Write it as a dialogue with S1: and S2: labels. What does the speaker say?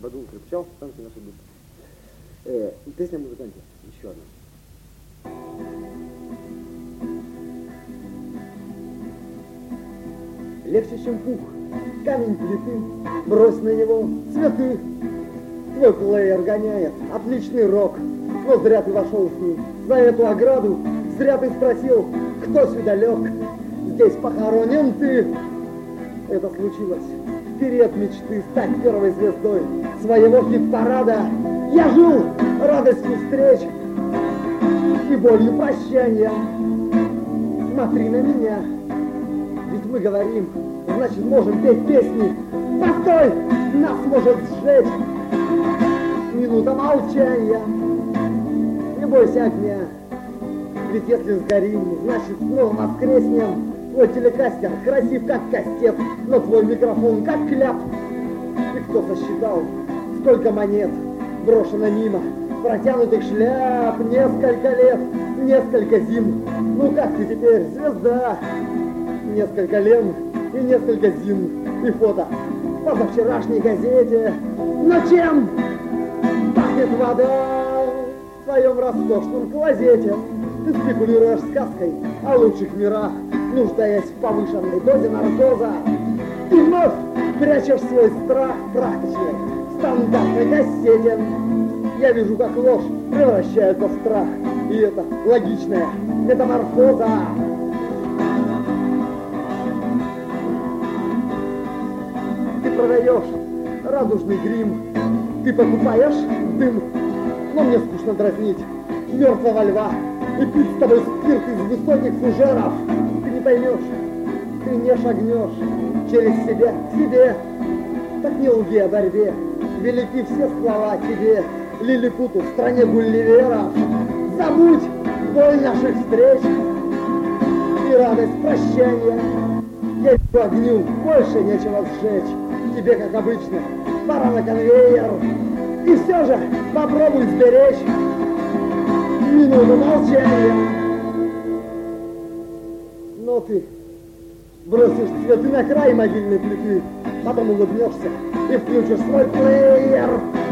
S1: Бадун крепчал, танки наши будут. Песня музыканте, еще одна. Легче, чем пух, камень плиты, брось на него цветы. Твой плеер гоняет отличный рок, но зря ты вошел с ним за эту ограду. Зря ты спросил, кто сюда лег. Здесь похоронен ты. Это случилось вперед мечты стать первой звездой своего хит-парада. Я жил радостью встреч и болью прощания. Смотри на меня, ведь мы говорим, значит можем петь песни. Постой, нас может сжечь минута молчания. Не бойся огня, ведь если сгорим, значит снова воскреснем. Твой телекастер красив как кастет, но твой микрофон как кляп. И кто сосчитал, сколько монет брошено мимо протянутых шляп? Несколько лет, несколько зим. Ну как ты теперь, звезда? Несколько лет и несколько зим. И фото в позавчерашней газете. Но чем пахнет вода в твоем роскошном клозете? Ты спекулируешь сказкой о лучших мирах, нуждаясь в повышенной дозе наркоза. Ты вновь прячешь свой страх в практичной, стандартной кассете. Я вижу, как ложь превращается в страх, и это логичная метаморфоза. Ты продаешь радужный грим, ты покупаешь дым, но мне скучно дразнить мертвого льва и пить с тобой спирт из высоких фужеров. Ты не поймешь, ты не шагнешь через себя к себе. Так не лги о борьбе, велики все слова тебе, лилипуту в стране гулливеров. Забудь боль наших встреч и радость прощания. Я вижу огню, больше нечего сжечь. Тебе, как обычно, пора на конвейер. И все же попробуй сберечь минуту молчания. Но ты бросишь цветы на край могильной плиты, потом улыбнешься и включишь свой плеер.